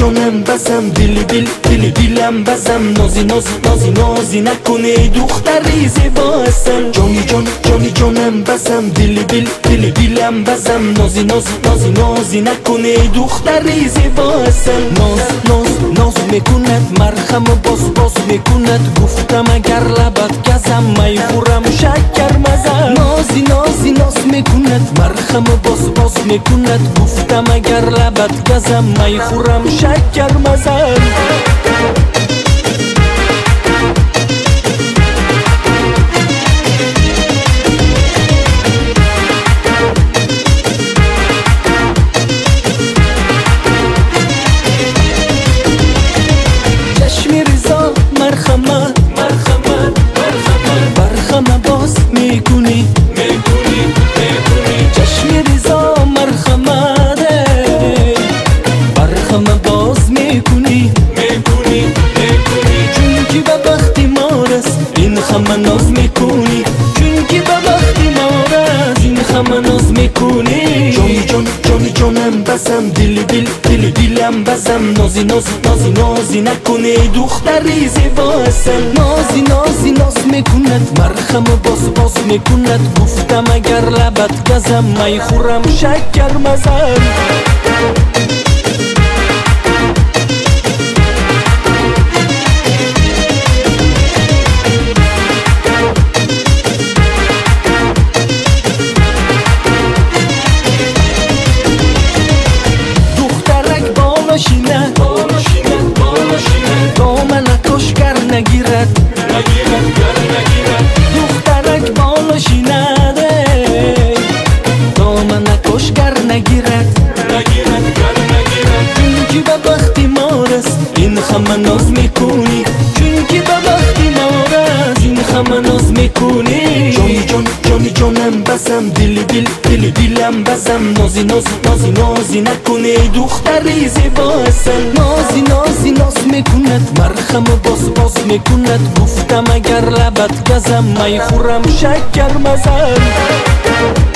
جانم بسم دیلم بزم نازی نکنه دختری زیبا هستن جانی جانم بسم دیلم بزم نازی نکنه دختری زیبا هستن ناز میکند مرخم و باز میکند گفتم اگر لبت گزم میخورم شکر مزم ناز میکند مرخم و باز میکند گفتم اگر لبت گزم میخورم شکر مزم برخم باز میکنی چشم رضا مرخمه برخم باز میکنی چون که به وقتی ما رست این خم ناز میکنی چون که به وقتی ما رست این خم ناز میکنی جانم بسم دیلم بزم نازی نکنه دختری زیبا هستن ناز میکند مرخم و باز میکند گفتم اگر لبت گزم میخورم شکر مزم دامن کشگر نگیرد دخترک بالا شینده دامن کشگر نگیرد چون که به وقتی ما رست این خم ناز میکنی چون که به وقتی ما رست این خم ناز میکنی جانم بسم دیلم بزم نازی نکنه دختری زیبا هستن ناز میکند مرخم و باز میکند گفتم اگر لبت گزم میخورم شکر مزم